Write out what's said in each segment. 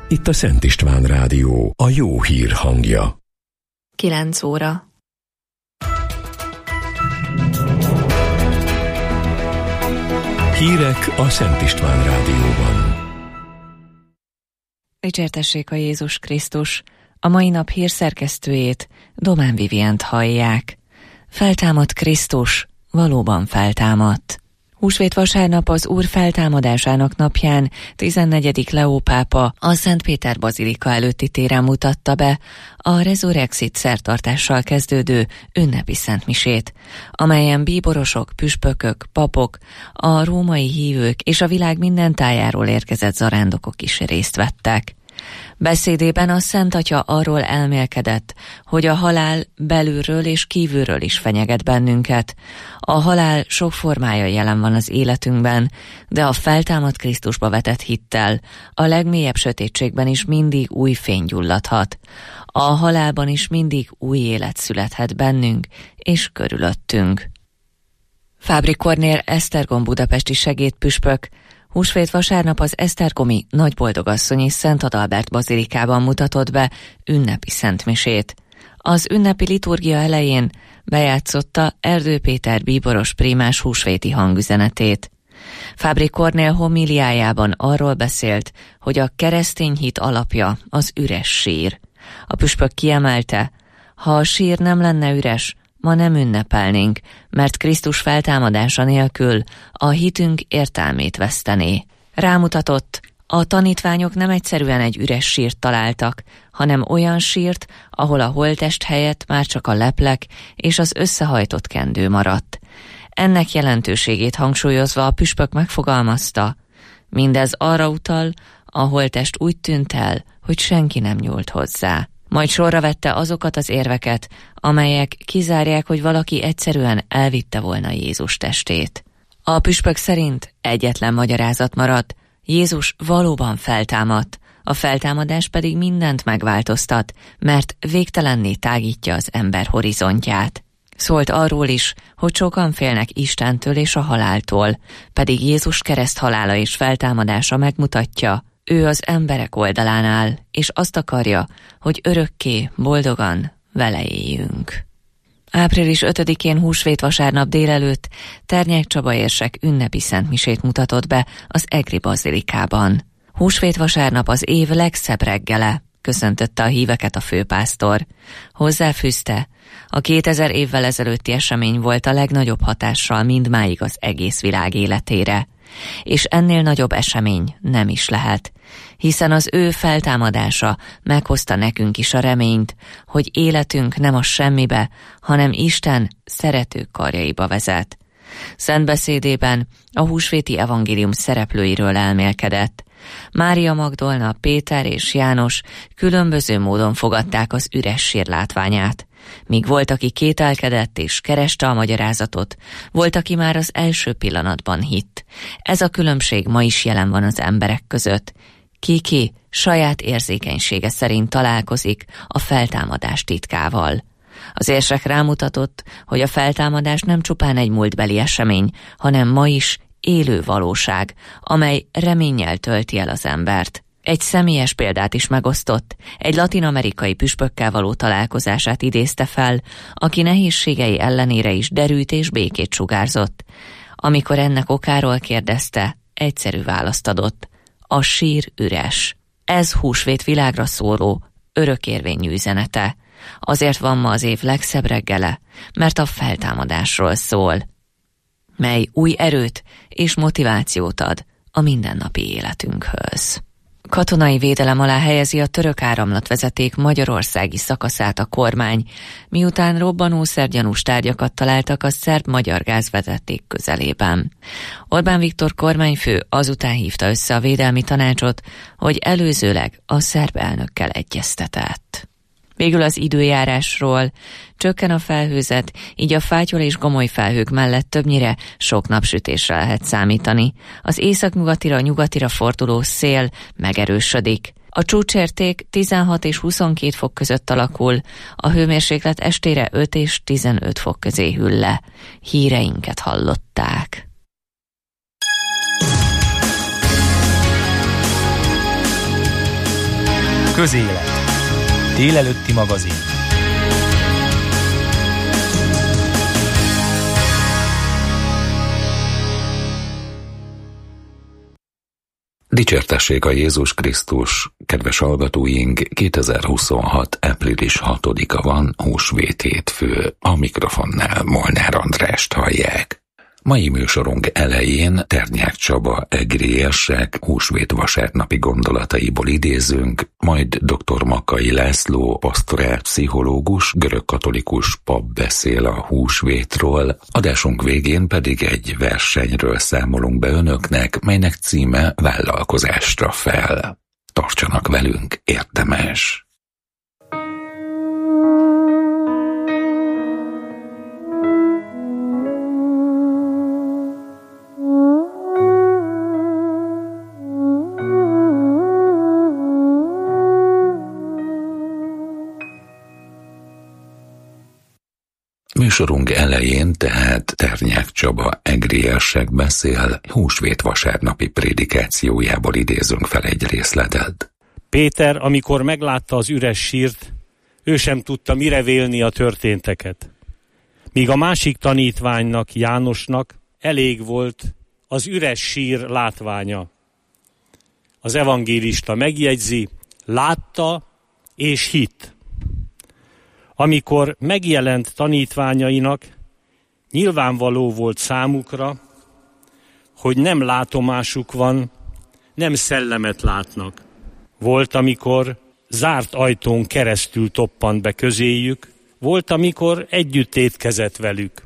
Itt a Szent István Rádió, a jó hír hangja. 9 óra. Hírek a Szent István Rádióban. Dicsértessék a Jézus Krisztus! A mai nap hírszerkesztőjét, Domán Vivient hallják. Feltámadt Krisztus, valóban feltámadt. Húsvét vasárnap az Úr feltámadásának napján 14. Leó pápa a Szent Péter bazilika előtti téren mutatta be a Resurrexit szertartással kezdődő ünnepi szentmisét, amelyen bíborosok, püspökök, papok, a római hívők és a világ minden tájáról érkezett zarándokok is részt vettek. Beszédében a Szent Atya arról elmélkedett, hogy a halál belülről és kívülről is fenyeget bennünket. A halál sok formája jelen van az életünkben, de a feltámadt Krisztusba vetett hittel a legmélyebb sötétségben is mindig új fény gyulladhat. A halálban is mindig új élet születhet bennünk és körülöttünk. Fábri Kornél Esztergom budapesti segédpüspök húsvét vasárnap az esztergomi Nagyboldogasszonyi Szent Adalbert bazilikában mutatott be ünnepi szentmisét. Az ünnepi liturgia elején bejátszotta Erdő Péter bíboros prímás húsvéti hangüzenetét. Fábri Kornél homíliájában arról beszélt, hogy a keresztény hit alapja az üres sír. A püspök kiemelte, ha a sír nem lenne üres, ma nem ünnepelnénk, mert Krisztus feltámadása nélkül a hitünk értelmét vesztené. Rámutatott, a tanítványok nem egyszerűen egy üres sírt találtak, hanem olyan sírt, ahol a holttest helyett már csak a leplek és az összehajtott kendő maradt. Ennek jelentőségét hangsúlyozva a püspök megfogalmazta, mindez arra utal, a holttest úgy tűnt el, hogy senki nem nyúlt hozzá. Majd sorra vette azokat az érveket, amelyek kizárják, hogy valaki egyszerűen elvitte volna Jézus testét. A püspök szerint egyetlen magyarázat maradt, Jézus valóban feltámadt, a feltámadás pedig mindent megváltoztat, mert végtelenné tágítja az ember horizontját. Szólt arról is, hogy sokan félnek Istentől és a haláltól, pedig Jézus kereszthalála és feltámadása megmutatja, ő az emberek oldalán áll, és azt akarja, hogy örökké, boldogan vele éljünk. Április 5-én húsvét vasárnap délelőtt Ternyek Csaba érsek ünnepi szentmisét mutatott be az Egri bazilikában. Húsvét vasárnap az év legszebb reggele, köszöntötte a híveket a főpásztor. Hozzáfűzte, a 2000 évvel ezelőtti esemény volt a legnagyobb hatással mindmáig az egész világ életére. És ennél nagyobb esemény nem is lehet, hiszen az ő feltámadása meghozta nekünk is a reményt, hogy életünk nem a semmibe, hanem Isten szerető karjaiba vezet. Szent beszédében a húsvéti evangélium szereplőiről elmélkedett. Mária Magdolna, Péter és János különböző módon fogadták az üres sír látványát. Míg volt, aki kételkedett és kereste a magyarázatot, volt, aki már az első pillanatban hitt. Ez a különbség ma is jelen van az emberek között. Ki saját érzékenysége szerint találkozik a feltámadás titkával. Az érsek rámutatott, hogy a feltámadás nem csupán egy múltbeli esemény, hanem ma is élő valóság, amely reménnyel tölti el az embert. Egy személyes példát is megosztott, egy latin-amerikai püspökkel való találkozását idézte fel, aki nehézségei ellenére is derűt és békét sugárzott. Amikor ennek okáról kérdezte, egyszerű választ adott. A sír üres. Ez húsvét világra szóló, örökérvényű üzenete. Azért van ma az év legszebb reggele, mert a feltámadásról szól, mely új erőt és motivációt ad a mindennapi életünkhöz. Katonai védelem alá helyezi a török áramlatvezeték magyarországi szakaszát a kormány, miután robbanószergyanús tárgyakat találtak a szerb-magyar gázvezeték közelében. Orbán Viktor kormányfő azután hívta össze a védelmi tanácsot, hogy előzőleg a szerb elnökkel egyeztetett. Végül az időjárásról. Csökken a felhőzet, így a fátyol és gomoly felhők mellett többnyire sok napsütésre lehet számítani. Az északnyugatira, nyugatira forduló szél megerősödik. A csúcsérték 16 és 22 fok között alakul, a hőmérséklet estére 5 és 15 fok közé hűl le. Híreinket hallották. Közélet. Délelőtti magazin. Dicsértessék a Jézus Krisztus, kedves hallgatóink, 2026. április 6-a van, húsvét hétfő, a mikrofonnál Molnár Andrást hallják. Mai műsorunk elején Ternyák Csaba egriérsek húsvét vasárnapi gondolataiból idézünk, majd dr. Makkai László, pasztorál pszichológus, görögkatolikus pap beszél a húsvétról, adásunk végén pedig egy versenyről számolunk be önöknek, melynek címe Vállalkozásra fel. Tartsanak velünk, érdemes! Műsorunk elején tehát Ternyák Csaba egriérsek beszél, húsvét vasárnapi prédikációjából idézünk fel egy részletet. Péter, amikor meglátta az üres sírt, ő sem tudta mire vélni a történteket. Míg a másik tanítványnak, Jánosnak elég volt az üres sír látványa. Az evangélista megjegyzi, látta és hitt. Amikor megjelent tanítványainak, nyilvánvaló volt számukra, hogy nem látomásuk van, nem szellemet látnak. Volt, amikor zárt ajtón keresztül toppant be közéjük, volt, amikor együtt étkezett velük.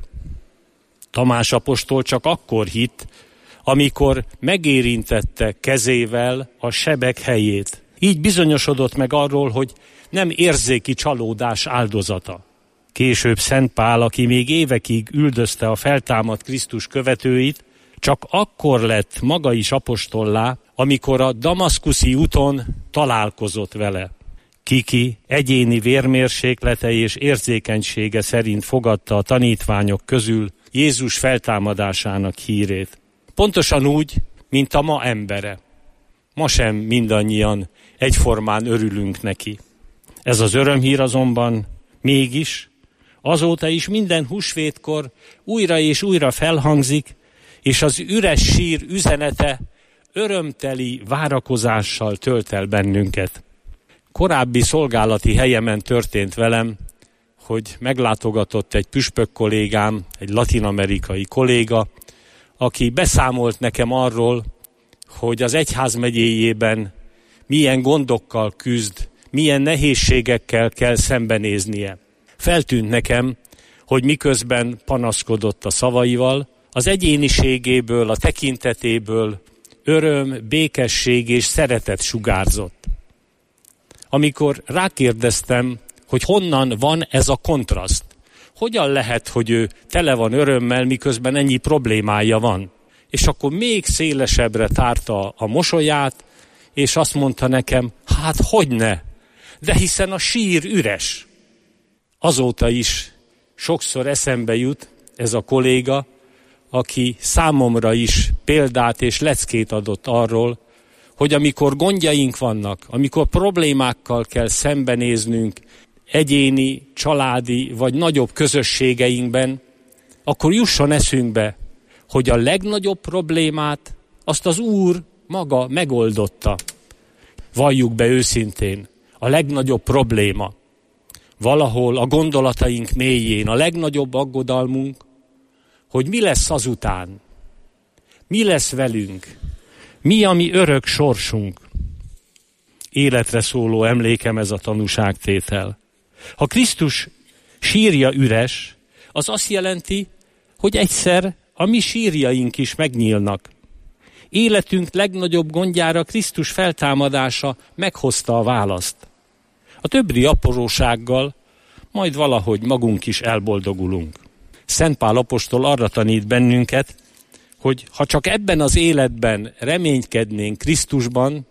Tamás apostol csak akkor hitt, amikor megérintette kezével a sebek helyét. Így bizonyosodott meg arról, hogy nem érzéki csalódás áldozata. Később Szent Pál, aki még évekig üldözte a feltámadt Krisztus követőit, csak akkor lett maga is apostollá, amikor a damaszkuszi úton találkozott vele. Kiki egyéni vérmérséklete és érzékenysége szerint fogadta a tanítványok közül Jézus feltámadásának hírét. Pontosan úgy, mint a ma embere. Ma sem mindannyian egyformán örülünk neki. Ez az örömhír azonban mégis azóta is minden húsvétkor újra és újra felhangzik, és az üres sír üzenete örömteli várakozással tölt el bennünket. Korábbi szolgálati helyemen történt velem, hogy meglátogatott egy püspök kollégám, egy latin-amerikai kolléga, aki beszámolt nekem arról, hogy az egyházmegyéjében milyen gondokkal küzd, milyen nehézségekkel kell szembenéznie. Feltűnt nekem, hogy miközben panaszkodott a szavaival, az egyéniségéből, a tekintetéből öröm, békesség és szeretet sugárzott. Amikor rákérdeztem, hogy honnan van ez a kontraszt, hogyan lehet, hogy ő tele van örömmel, miközben ennyi problémája van. És akkor még szélesebbre tárta a mosolyát, és azt mondta nekem, hát hogyne, de hiszen a sír üres. Azóta is sokszor eszembe jut ez a kolléga, aki számomra is példát és leckét adott arról, hogy amikor gondjaink vannak, amikor problémákkal kell szembenéznünk egyéni, családi vagy nagyobb közösségeinkben, akkor jusson eszünkbe, hogy a legnagyobb problémát azt az Úr maga megoldotta. Valljuk be őszintén, a legnagyobb probléma, valahol a gondolataink mélyén, a legnagyobb aggodalmunk, hogy mi lesz azután, mi lesz velünk, mi a mi örök sorsunk. Életre szóló emlékem ez a tanúságtétel. Ha Krisztus sírja üres, az azt jelenti, hogy egyszer a mi sírjaink is megnyílnak. Életünk legnagyobb gondjára Krisztus feltámadása meghozta a választ. A többi aprósággal majd valahogy magunk is elboldogulunk. Szent Pál apostol arra tanít bennünket, hogy ha csak ebben az életben reménykednénk Krisztusban,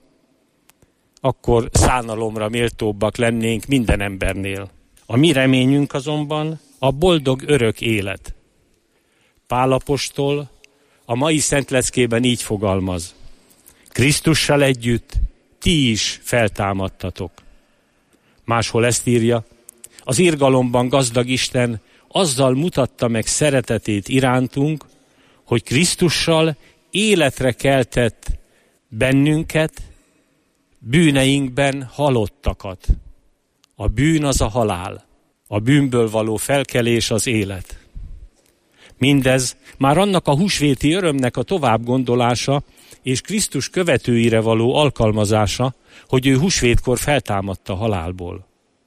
akkor szánalomra méltóbbak lennénk minden embernél. A mi reményünk azonban a boldog örök élet. Pál apostol a mai szentleckében így fogalmaz. Krisztussal együtt ti is feltámadtatok. Máshol ezt írja: az irgalomban gazdag Isten azzal mutatta meg szeretetét irántunk, hogy Krisztussal életre keltett bennünket, bűneinkben halottakat. A bűn az a halál, a bűnből való felkelés az élet. Mindez már annak a húsvéti örömnek a továbbgondolása és Krisztus követőire való alkalmazása, hogy ő húsvétkor feltámadta halálból.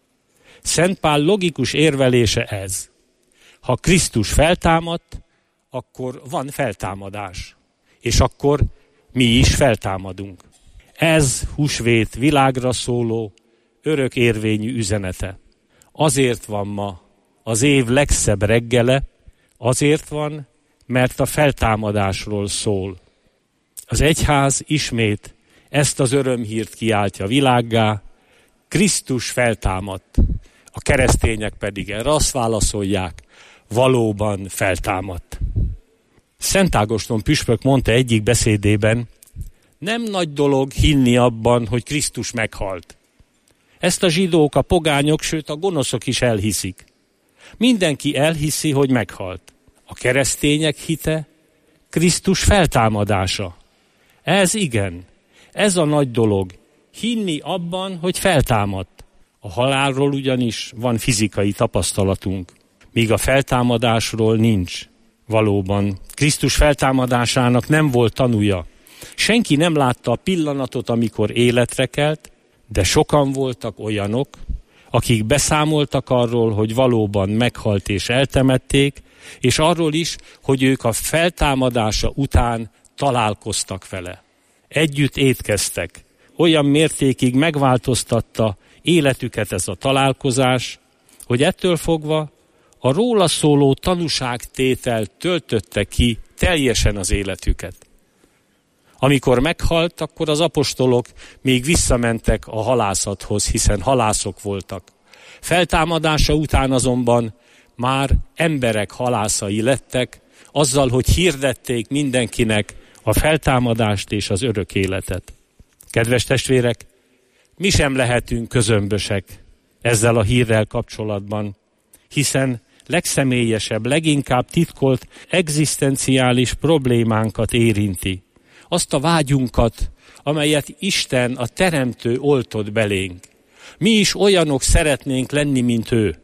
Szent Pál logikus érvelése ez: ha Krisztus feltámadt, akkor van feltámadás, és akkor mi is feltámadunk. Ez húsvét világra szóló, örök érvényű üzenete. Azért van ma az év legszebb reggele, azért van, mert a feltámadásról szól. Az egyház ismét ezt az örömhírt kiáltja világgá: Krisztus feltámadt. A keresztények pedig erre azt válaszolják: valóban feltámadt. Szent Ágoston püspök mondta egyik beszédében: nem nagy dolog hinni abban, hogy Krisztus meghalt. Ezt a zsidók, a pogányok, sőt a gonoszok is elhiszik. Mindenki elhiszi, hogy meghalt. A keresztények hite Krisztus feltámadása. Ez igen, ez a nagy dolog. Hinni abban, hogy feltámadt. A halálról ugyanis van fizikai tapasztalatunk, míg a feltámadásról nincs. Valóban, Krisztus feltámadásának nem volt tanúja. Senki nem látta a pillanatot, amikor életre kelt, de sokan voltak olyanok, akik beszámoltak arról, hogy valóban meghalt és eltemették, és arról is, hogy ők a feltámadása után találkoztak vele. Együtt étkeztek. Olyan mértékig megváltoztatta életüket ez a találkozás, hogy ettől fogva a róla szóló tanúságtétel töltötte ki teljesen az életüket. Amikor meghalt, akkor az apostolok még visszamentek a halászathoz, hiszen halászok voltak. Feltámadása után azonban már emberek halászai lettek, azzal, hogy hirdették mindenkinek a feltámadást és az örök életet. Kedves testvérek, mi sem lehetünk közömbösek ezzel a hírrel kapcsolatban, hiszen legszemélyesebb, leginkább titkolt egzisztenciális problémánkat érinti. Azt a vágyunkat, amelyet Isten, a Teremtő oltott belénk. Mi is olyanok szeretnénk lenni, mint ő.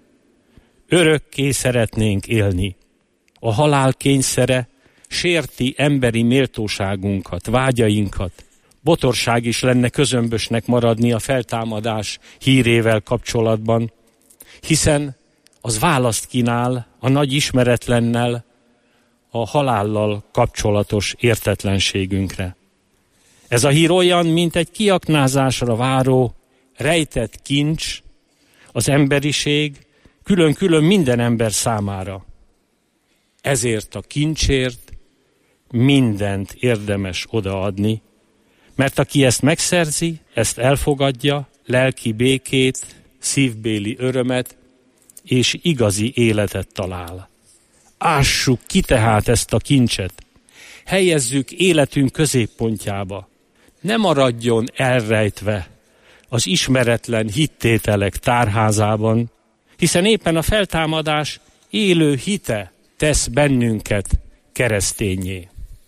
Örökké szeretnénk élni. A halál kényszere sérti emberi méltóságunkat, vágyainkat. Botorság is lenne közömbösnek maradni a feltámadás hírével kapcsolatban, hiszen az választ kínál a nagy ismeretlennel, a halállal kapcsolatos értetlenségünkre. Ez a hír olyan, mint egy kiaknázásra váró, rejtett kincs az emberiség, külön-külön minden ember számára. Ezért a kincsért mindent érdemes odaadni, mert aki ezt megszerzi, ezt elfogadja, lelki békét, szívbéli örömet és igazi életet talál. Ássuk ki tehát ezt a kincset, helyezzük életünk középpontjába, ne maradjon elrejtve az ismeretlen hittételek tárházában, hiszen éppen a feltámadás élő hite tesz bennünket kereszténnyé.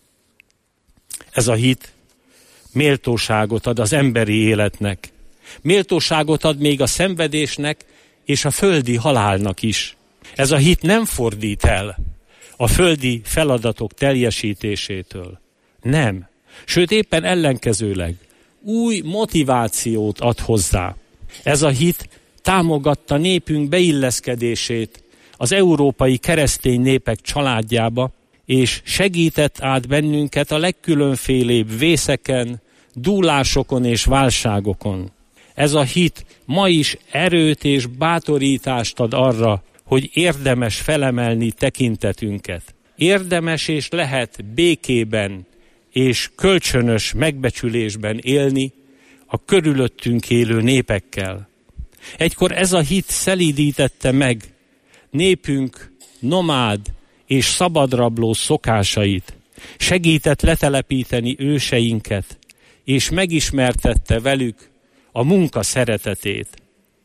Ez a hit méltóságot ad az emberi életnek, méltóságot ad még a szenvedésnek és a földi halálnak is. Ez a hit nem fordít el a földi feladatok teljesítésétől. Nem. Sőt, éppen ellenkezőleg új motivációt ad hozzá. Ez a hit támogatta népünk beilleszkedését az európai keresztény népek családjába, és segített át bennünket a legkülönfélébb vészeken, dúlásokon és válságokon. Ez a hit ma is erőt és bátorítást ad arra, hogy érdemes felemelni tekintetünket. Érdemes és lehet békében és kölcsönös megbecsülésben élni a körülöttünk élő népekkel. Egykor ez a hit szelídítette meg népünk nomád és szabadrabló szokásait, segített letelepíteni őseinket, és megismertette velük a munka szeretetét.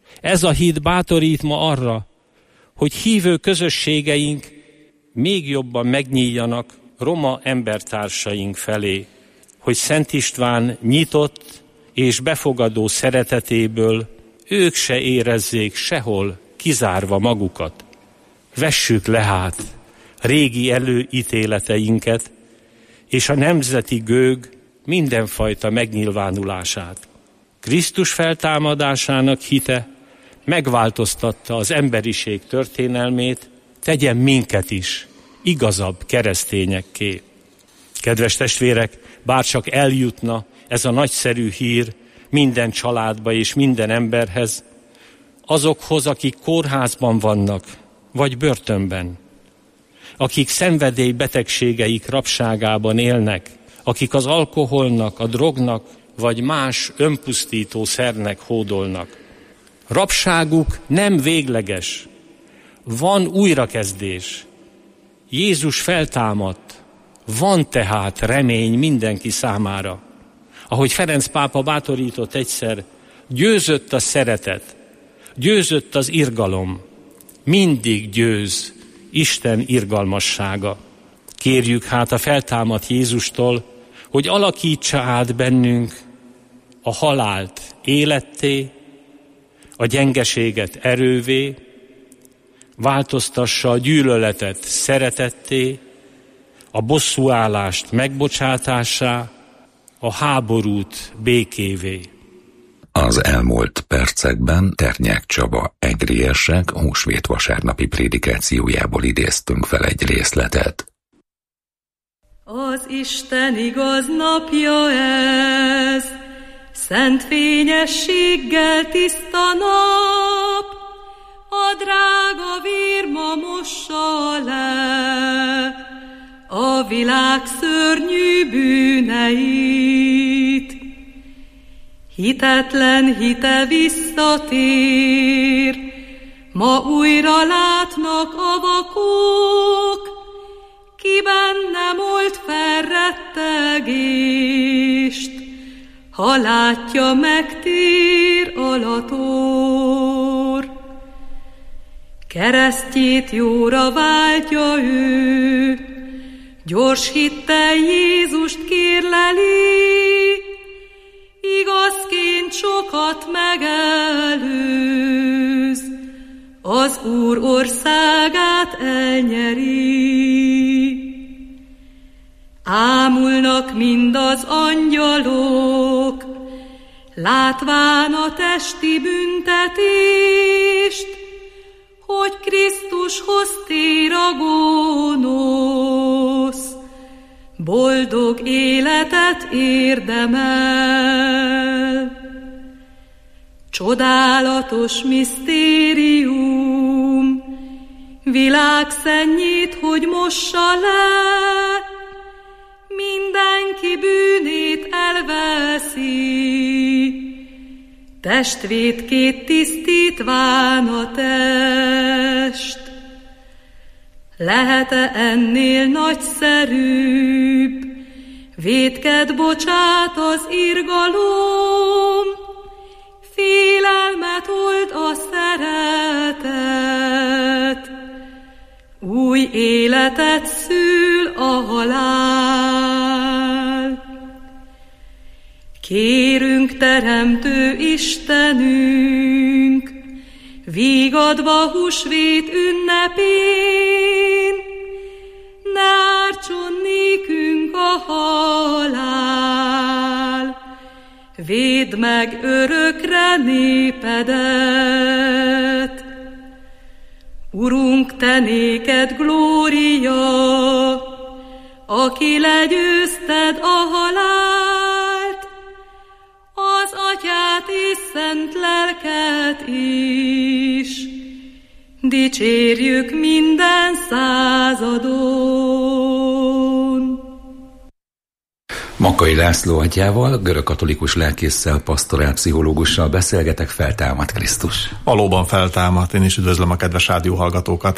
Ez a hit bátorít ma arra, hogy hívő közösségeink még jobban megnyíljanak roma embertársaink felé, hogy Szent István nyitott és befogadó szeretetéből ők se érezzék sehol kizárva magukat. Vessük le hát régi előítéleteinket és a nemzeti gőg mindenfajta megnyilvánulását. Krisztus feltámadásának hite megváltoztatta az emberiség történelmét, tegyen minket is igazabb keresztényekké. Kedves testvérek, bárcsak eljutna ez a nagyszerű hír minden családba és minden emberhez, azokhoz, akik kórházban vannak, vagy börtönben, akik szenvedélybetegségeik rabságában élnek, akik az alkoholnak, a drognak, vagy más önpusztító szernek hódolnak. Rabságuk nem végleges, van újrakezdés. Jézus feltámadt, van tehát remény mindenki számára. Ahogy Ferenc pápa bátorított egyszer, győzött a szeretet, győzött az irgalom, mindig győz Isten irgalmassága. Kérjük hát a feltámadt Jézustól, hogy alakítsa át bennünk a halált életté, a gyengeséget erővé, változtassa a gyűlöletet szeretetté, a bosszúállást megbocsátássá, a háborút békévé. Az elmúlt percekben Ternyák Csaba egriérsek húsvét vasárnapi prédikációjából idéztünk fel egy részletet. Az Isten igaz napja ez, szent fényességgel tiszta nap, a drága vér ma mossa le a világ szörnyű bűneit. Hitetlen hite visszatér, ma újra látnak a vakok, ki bennem old fel rettegést, ha látja megtér alator. Keresztjét jóra váltja ő, gyors hittel Jézust kérleli, igazként sokat megelőz, az Úr országát elnyeri. Ámulnak mind az angyalok, látván a testi büntetést, hogy Krisztushoz tér a gonosz, boldog életet érdemel. Csodálatos misztérium, világszennyét, hogy mossa le, mindenki bűnét elveszi, testvétkét tisztítván a test. Lehet-e ennél nagyszerűbb, vétked bocsát az irgalom, félelmet old a szeretet, új életet szül a halál. Kérünk, Teremtő Istenünk, vígadva húsvét ünnepén, ne ártson nékünk a halál, védd meg örökre népedet. Urunk, te néked glória, aki legyőzted a halált, az Atyát és szent lelket is, dicsérjük minden századon. Makkai László atyával, görögkatolikus lelkésszel, pastorálpszichológussal beszélgetek. Feltámadt Krisztus. Valóban feltámadt, én is üdvözlöm a kedves rádióhallgatókat.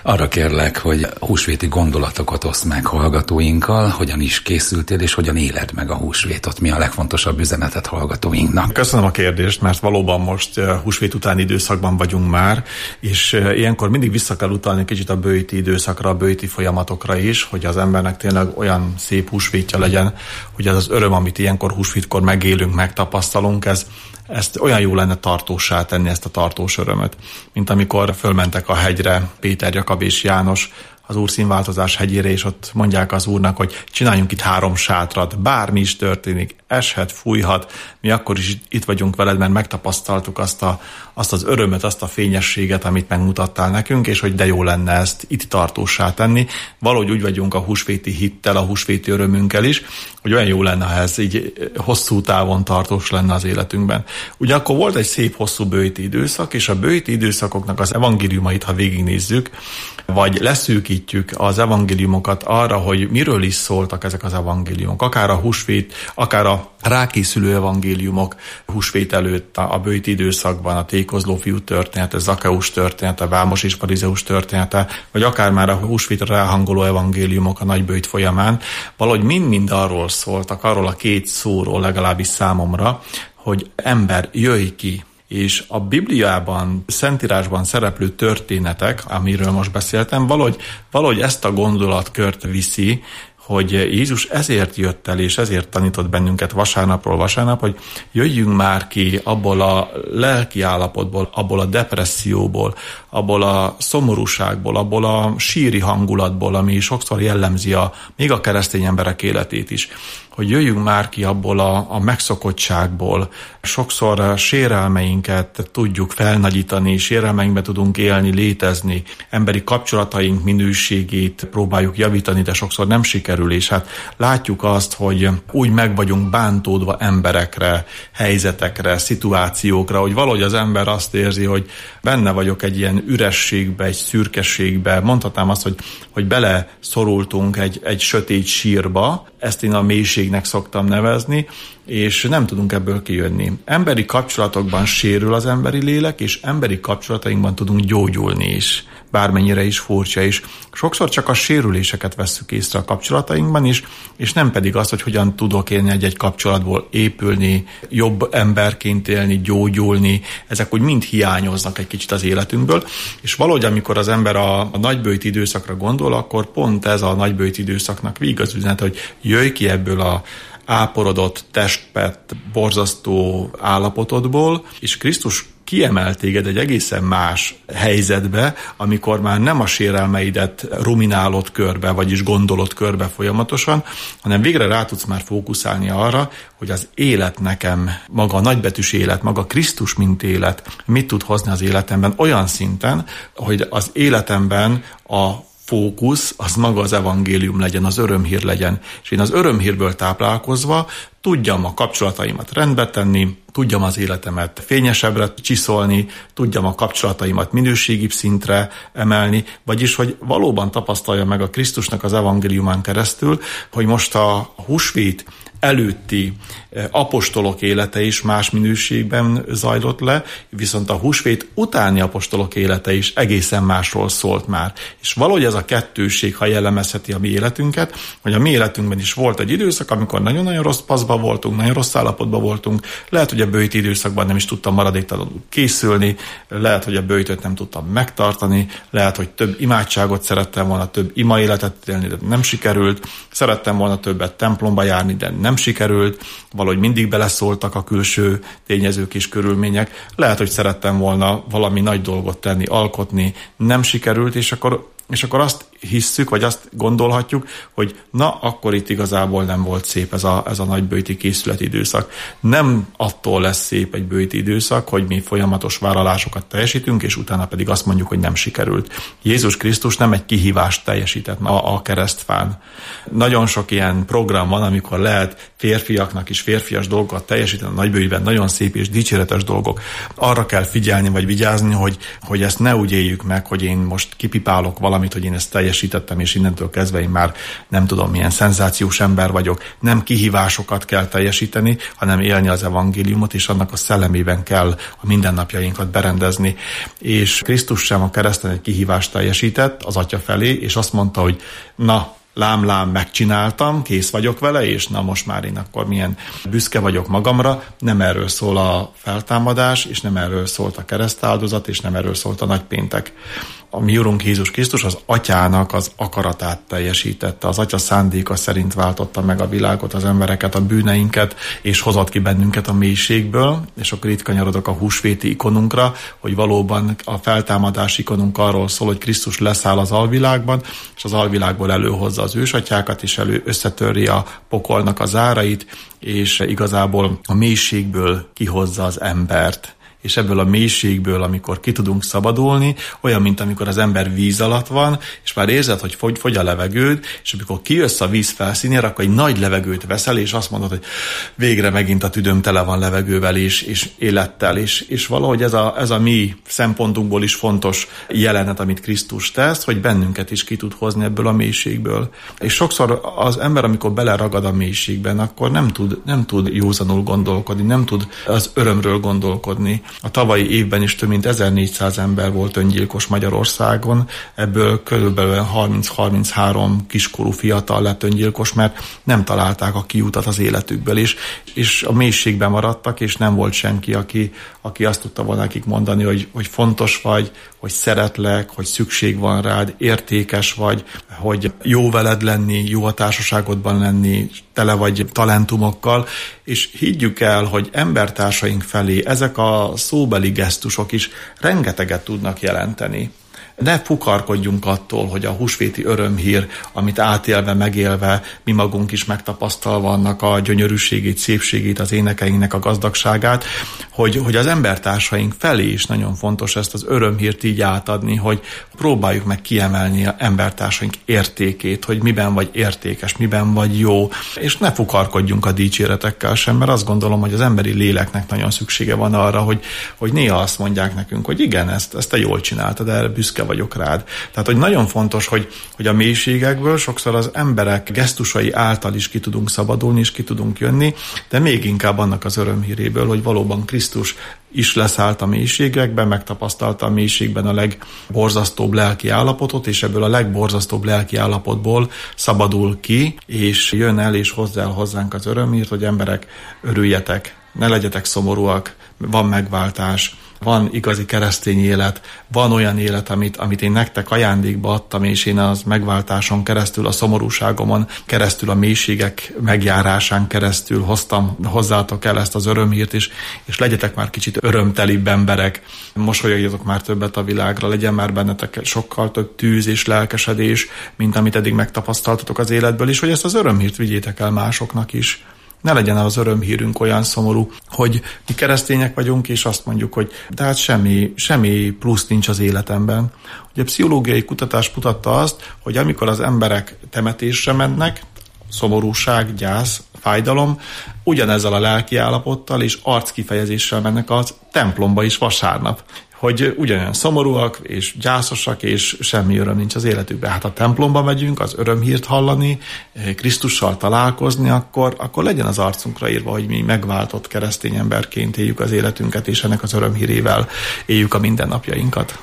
Arra kérlek, hogy húsvéti gondolatokat oszd meg hallgatóinkkal, hogyan is készültél, és hogyan éled meg a húsvétot. Mi a legfontosabb üzenetet hallgatóinknak? Köszönöm a kérdést, mert valóban most húsvét utáni időszakban vagyunk már, és ilyenkor mindig vissza kell utalni kicsit a bőjti időszakra, a bőjti folyamatokra is, hogy az embernek tényleg olyan szép húsvétja legyen, hogy az öröm, amit ilyenkor húsvétkor megélünk, megtapasztalunk, ezt olyan jó lenne tartóssá tenni, ezt a tartós örömöt. Mint amikor fölmentek a hegyre Péter, Jakab és János az Úr színváltozás hegyére, és ott mondják az Úrnak, hogy csináljunk itt 3 sátrat, bármi is történik, eshet, fújhat, mi akkor is itt vagyunk veled, mert megtapasztaltuk azt az örömöt, azt a fényességet, amit megmutattál nekünk, és hogy de jó lenne ezt itt tartóssá tenni. Valahogy úgy vagyunk a húsvéti hittel, a húsvéti örömünkkel is, hogy olyan jó lenne, ha ez így hosszú távon tartós lenne az életünkben. Ugyanakkor volt egy szép hosszú bőjti időszak, és a bőjti időszakoknak az evangéliumait, ha végignézzük, vagy leszűkítjük az evangéliumokat arra, hogy miről is szóltak ezek az evangéliumok. Akár a húsvét, akár a rákészülő evangéliumok húsvét előtt, a bőjti időszakban, a tékozló fiú története, Zakkeus története, Vámos és Farizeus története, vagy akár már a húsvétre ráhangoló evangéliumok a nagybőjt folyamán, valahogy mind-mind arról szóltak, arról a 2 szóról legalábbis számomra, hogy ember, jöjj ki. És a Bibliában, Szentírásban szereplő történetek, amiről most beszéltem, valahogy ezt a gondolatkört viszi, hogy Jézus ezért jött el, és ezért tanított bennünket vasárnapról vasárnap, hogy jöjjünk már ki abból a lelki állapotból, abból a depresszióból, abból a szomorúságból, abból a síri hangulatból, ami sokszor jellemzi még a keresztény emberek életét is. Hogy jöjjünk már ki abból a megszokottságból. Sokszor sérelmeinket tudjuk felnagyítani, sérelmeinkbe tudunk élni, létezni. Emberi kapcsolataink minőségét próbáljuk javítani, de sokszor nem sikerül, és hát látjuk azt, hogy úgy meg vagyunk bántódva emberekre, helyzetekre, szituációkra, hogy valahogy az ember azt érzi, hogy benne vagyok egy ilyen ürességbe, egy szürkeségbe. Mondhatnám azt, hogy beleszorultunk egy sötét sírba, ezt én a mélységnek szoktam nevezni, és nem tudunk ebből kijönni. Emberi kapcsolatokban sérül az emberi lélek, és emberi kapcsolatainkban tudunk gyógyulni is, bármennyire is furcsa is. Sokszor csak a sérüléseket vesszük észre a kapcsolatainkban is, és nem pedig azt, hogy hogyan tudok élni egy kapcsolatból, épülni, jobb emberként élni, gyógyulni. Ezek úgy mind hiányoznak egy kicsit az életünkből, és valahogy amikor az ember a nagybőjti időszakra gondol, akkor pont ez a nagybőjti időszaknak igaz üzenet, hogy jöjj ki ebből a áporodott, testpett, borzasztó állapotodból, és Krisztus kiemel téged egy egészen más helyzetbe, amikor már nem a sérelmeidet ruminálod körbe, vagyis gondolod körbe folyamatosan, hanem végre rá tudsz már fókuszálni arra, hogy az élet nekem, maga a nagybetűs élet, maga Krisztus mint élet, mit tud hozni az életemben olyan szinten, hogy az életemben a fókusz, az maga az evangélium legyen, az örömhír legyen. És én az örömhírből táplálkozva tudjam a kapcsolataimat rendbe tenni, tudjam az életemet fényesebbre csiszolni, tudjam a kapcsolataimat minőségibb szintre emelni, vagyis hogy valóban tapasztalja meg a Krisztusnak az evangéliumán keresztül, hogy most a húsvét előtti apostolok élete is más minőségben zajlott le, viszont a húsvét utáni apostolok élete is egészen másról szólt már. És valahogy ez a kettőség, ha jellemezheti a mi életünket, hogy a mi életünkben is volt egy időszak, amikor nagyon-nagyon rossz paszban voltunk, nagyon rossz állapotban voltunk, lehet, hogy a bőjti időszakban nem is tudtam maradéktalanul készülni, lehet, hogy a bőjtöt nem tudtam megtartani, lehet, hogy több imádságot szerettem volna, több ima életet élni, de nem sikerült, szerettem volna többet templomba járni, de nem sikerült, valahogy mindig beleszóltak a külső tényezők és körülmények. Lehet, hogy szerettem volna valami nagy dolgot tenni, alkotni, nem sikerült, és akkor azt hisszük, vagy azt gondolhatjuk, hogy na, akkor itt igazából nem volt szép ez a nagy bőjti készületi időszak. Nem attól lesz szép egy bőjti időszak, hogy mi folyamatos vállalásokat teljesítünk, és utána pedig azt mondjuk, hogy nem sikerült. Jézus Krisztus nem egy kihívást teljesített a keresztfán. Nagyon sok ilyen program van, amikor lehet férfiaknak is férfias dolgokat teljesíteni a nagybőjtben, nagyon szép és dicséretes dolgok. Arra kell figyelni, vagy vigyázni, hogy ezt ne úgy éljük meg, hogy én most kipipálok valamit, hogy én ezt teljesítem teljesítettem, és innentől kezdve én már nem tudom, milyen szenzációs ember vagyok. Nem kihívásokat kell teljesíteni, hanem élni az evangéliumot, és annak a szellemében kell a mindennapjainkat berendezni. És Krisztus sem a kereszten egy kihívást teljesített az Atya felé, és azt mondta, hogy na, lám, megcsináltam, kész vagyok vele, és na most már én akkor milyen büszke vagyok magamra. Nem erről szól a feltámadás, és nem erről szólt a keresztáldozat, és nem erről szólt a nagypéntek. A mi Urunk Jézus Krisztus az Atyának az akaratát teljesítette, az Atya szándéka szerint váltotta meg a világot, az embereket, a bűneinket, és hozott ki bennünket a mélységből, és akkor itt kanyarodok a húsvéti ikonunkra, hogy valóban a feltámadás ikonunk arról szól, hogy Krisztus leszáll az alvilágban, és az alvilágból előhozza az ősatyákat, és összetörri a pokolnak a zárait, és igazából a mélységből kihozza az embert. És ebből a mélységből, amikor ki tudunk szabadulni, olyan, mint amikor az ember víz alatt van, és már érzed, hogy fogy a levegőd, és amikor kijössz a víz felszínére, akkor egy nagy levegőt veszel, és azt mondod, hogy végre megint a tüdőm tele van levegővel és élettel. És valahogy ez a mi szempontunkból is fontos jelenet, amit Krisztus tesz, hogy bennünket is ki tud hozni ebből a mélységből. És sokszor az ember, amikor beleragad a mélységben, akkor nem tud józanul gondolkodni, nem tud az örömről gondolkodni. A tavalyi évben is több mint 1400 ember volt öngyilkos Magyarországon, ebből körülbelül 30-33 kiskorú fiatal lett öngyilkos, mert nem találták a kiutat az életükből, és a mélységben maradtak, és nem volt senki, aki azt tudta volna nekik mondani, hogy fontos vagy, hogy szeretlek, hogy szükség van rád, értékes vagy, hogy jó veled lenni, jó a társaságodban lenni, tele vagy talentumokkal, és higgyük el, hogy embertársaink felé ezek a szóbeli gesztusok is rengeteget tudnak jelenteni. Ne fukarkodjunk attól, hogy a húsvéti örömhír, amit átélve, megélve, mi magunk is megtapasztalva annak a gyönyörűségét, szépségét, az énekeinknek a gazdagságát, hogy az embertársaink felé is nagyon fontos ezt az örömhírt így átadni, hogy próbáljuk meg kiemelni az embertársaink értékét, hogy miben vagy értékes, miben vagy jó, és ne fukarkodjunk a dicséretekkel sem, mert azt gondolom, hogy az emberi léleknek nagyon szüksége van arra, hogy néha azt mondják nekünk, hogy igen, ezt te jól csináltad, erre büszke vagyok rád. Tehát, hogy nagyon fontos, hogy a mélységekből sokszor az emberek gesztusai által is ki tudunk szabadulni, és ki tudunk jönni, de még inkább annak az örömhíréből, hogy valóban Krisztus is leszállt a mélységekbe, megtapasztalta a mélységben a legborzasztóbb lelki állapotot, és ebből a legborzasztóbb lelki állapotból szabadul ki, és jön el és hozza el hozzánk az örömhírt, hogy emberek, örüljetek, ne legyetek szomorúak, van megváltás, van igazi keresztény élet, van olyan élet, amit én nektek ajándékba adtam, és én az megváltáson keresztül, a szomorúságomon keresztül, a mélységek megjárásán keresztül hoztam hozzátok el ezt az örömhírt is, és legyetek már kicsit örömtelibb emberek, mosolyogjatok már többet a világra, legyen már bennetek sokkal több tűz és lelkesedés, mint amit eddig megtapasztaltatok az életből, és hogy ezt az örömhírt vigyétek el másoknak is. Ne legyen az örömhírünk olyan szomorú, hogy mi keresztények vagyunk, és azt mondjuk, hogy de hát semmi plusz nincs az életemben. Ugye a pszichológiai kutatás mutatta azt, hogy amikor az emberek temetésre mennek, szomorúság, gyász, fájdalom, ugyanezzel a lelki állapottal és arckifejezéssel mennek a templomba is vasárnap, hogy ugyanolyan szomorúak és gyászosak, és semmi öröm nincs az életükben. Hát ha templomba megyünk, az örömhírt hallani, Krisztussal találkozni, akkor legyen az arcunkra írva, hogy mi megváltott keresztény emberként éljük az életünket, és ennek az örömhírével éljük a mindennapjainkat.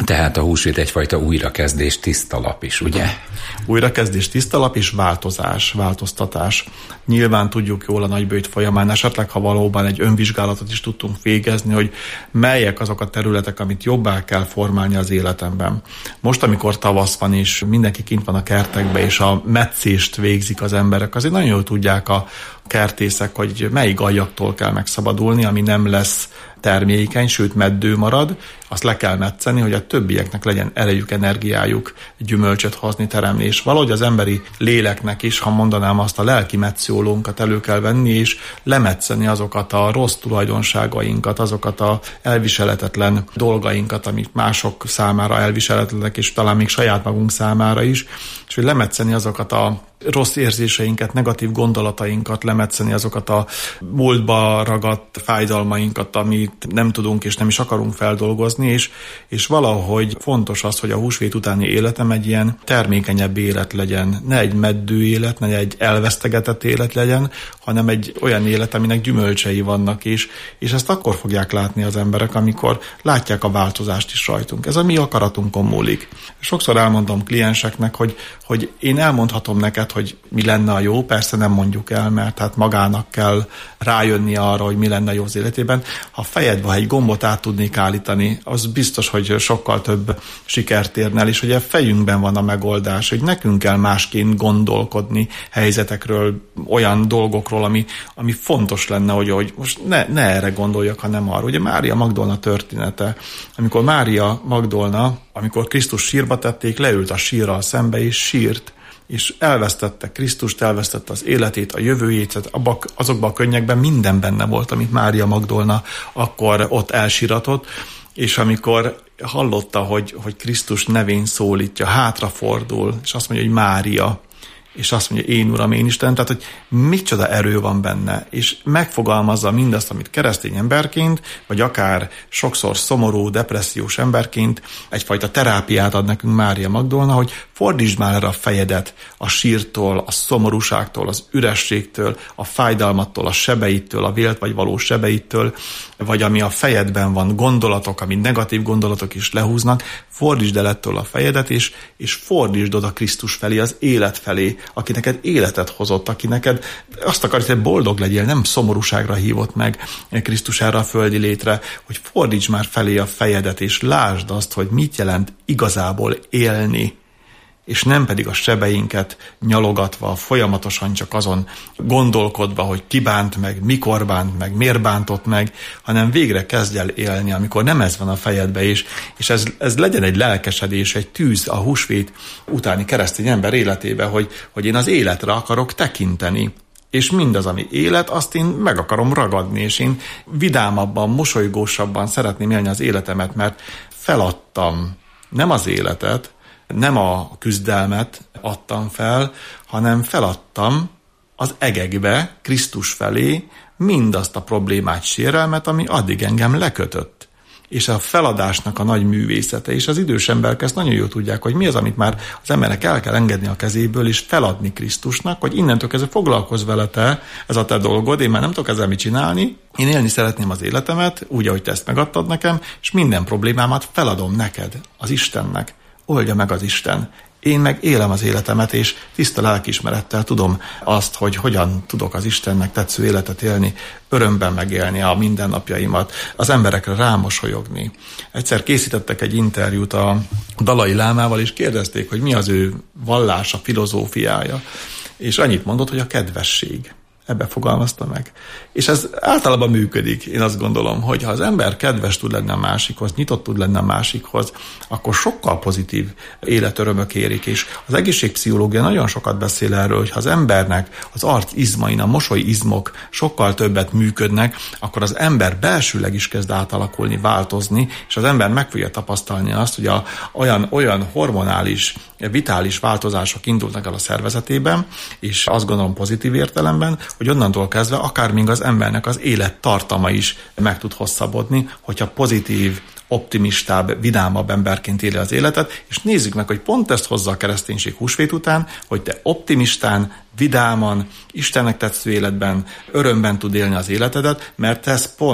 Tehát a húsvét egyfajta újrakezdés, tiszta lap is, ugye? Újrakezdés, tiszta lap és változás, változtatás. Nyilván tudjuk jól a nagyböjt folyamán, esetleg ha valóban egy önvizsgálatot is tudtunk végezni, hogy melyek azok a területek, amit jobbá kell formálni az életemben. Most, amikor tavasz van és mindenki kint van a kertekbe, és a metszést végzik az emberek, azért nagyon jól tudják a kertészek, hogy melyik aljaktól kell megszabadulni, ami nem lesz termékeny, sőt meddő marad, azt le kell metszeni, hogy a többieknek legyen erejük, energiájuk gyümölcsöt hozni, teremni. És valahogy az emberi léleknek is, ha mondanám azt, a lelki metszólónkat elő kell venni, és lemetszeni azokat a rossz tulajdonságainkat, azokat a elviselhetetlen dolgainkat, amik mások számára elviselhetetlenek, és talán még saját magunk számára is, és hogy lemetszeni azokat a rossz érzéseinket, negatív gondolatainkat, lemetszeni azokat a múltba ragadt fájdalmainkat, amit nem tudunk és nem is akarunk feldolgozni, és valahogy fontos az, hogy a húsvét utáni életem egy ilyen termékenyebb élet legyen. Ne egy meddő élet, ne egy elvesztegetett élet legyen, hanem egy olyan élet, aminek gyümölcsei vannak is, és ezt akkor fogják látni az emberek, amikor látják a változást is rajtunk. Ez a mi akaratunkon múlik. Sokszor elmondom klienseknek, hogy én elmondhatom neked, hogy mi lenne a jó, persze nem mondjuk el, mert hát magának kell rájönni arra, hogy mi lenne jó az életében. Ha fejedbe, ha egy gombot át tudnék állítani, az biztos, hogy sokkal több sikert érne el, és hogy a fejünkben van a megoldás, hogy nekünk kell másként gondolkodni helyzetekről, olyan dolgokról, ami fontos lenne, hogy most ne erre gondoljak, hanem arra. Ugye Mária Magdolna története, amikor Mária Magdolna, amikor Krisztus sírba tették, leült a sírral szembe, és sírt, és elvesztette Krisztust, elvesztette az életét, a jövőjét, azokban a könnyekben minden benne volt, amit Mária Magdolna akkor ott elsíratott, és amikor hallotta, hogy Krisztus nevén szólítja, hátrafordul, és azt mondja, hogy Mária, és azt mondja, én Uram, én Istenem, tehát, hogy micsoda erő van benne, és megfogalmazza mindazt, amit keresztény emberként, vagy akár sokszor szomorú, depressziós emberként egyfajta terápiát ad nekünk Mária Magdolna, hogy fordítsd már erre a fejedet a sírtól, a szomorúságtól, az ürességtől, a fájdalmattól, a sebeitől, a vélt vagy valós sebeitől, vagy ami a fejedben van, gondolatok, ami negatív gondolatok is lehúznak, fordítsd el ettől a fejedet, és fordítsd oda Krisztus felé, az élet felé, aki neked életet hozott, aki neked azt akarja, hogy boldog legyél, nem szomorúságra hívott meg Krisztus erre a földi létre, hogy fordíts már felé a fejedet, és lásd azt, hogy mit jelent igazából élni, és nem pedig a sebeinket nyalogatva, folyamatosan csak azon gondolkodva, hogy ki bánt meg, mikor bánt meg, miért bántott meg, hanem végre kezdj el élni, amikor nem ez van a fejedbe, és ez legyen egy lelkesedés, egy tűz a húsvét utáni keresztény ember életébe, hogy én az életre akarok tekinteni. És mindaz, ami élet, azt én meg akarom ragadni, és én vidámabban, mosolygósabban szeretném élni az életemet, mert feladtam nem az életet, nem a küzdelmet adtam fel, hanem feladtam az egekbe, Krisztus felé mindazt a problémát, sérelmet, ami addig engem lekötött. És a feladásnak a nagy művészete, és az idős emberek ezt nagyon jól tudják, hogy mi az, amit már az embernek el kell engedni a kezéből, és feladni Krisztusnak, hogy innentől kezdve foglalkozz vele te, ez a te dolgod, én már nem tudok ezzel mit csinálni, én élni szeretném az életemet, úgy, ahogy te ezt megadtad nekem, és minden problémámat feladom neked, az Istennek. Oldja meg az Isten. Én meg élem az életemet, és tiszta lelkiismerettel tudom azt, hogy hogyan tudok az Istennek tetsző életet élni, örömben megélni a mindennapjaimat, az emberekre rámosolyogni. Egyszer készítettek egy interjút a Dalai Lámával, és kérdezték, hogy mi az ő vallása, filozófiája. És annyit mondott, hogy a kedvesség. Ebbe fogalmazta meg. És ez általában működik. Én azt gondolom, hogy ha az ember kedves tud lenni a másikhoz, nyitott tud lenni a másikhoz, akkor sokkal pozitív életörömök érik. És az egészségpszichológia nagyon sokat beszél erről, hogy ha az embernek az arc izmain, a mosolyizmok sokkal többet működnek, akkor az ember belsőleg is kezd átalakulni, változni, és az ember meg fogja tapasztalni azt, hogy olyan hormonális, vitális változások indulnak el a szervezetében, és azt gondolom pozitív értelemben, hogy onnantól kezdve akár még az embernek az élettartama is meg tud hosszabbodni, hogyha pozitív, optimistább, vidámabb emberként éli az életet, és nézzük meg, hogy pont ezt hozza a kereszténység húsvét után, hogy te optimistán, vidáman, Istennek tetsző életben, örömben tud élni az életedet, mert ez pont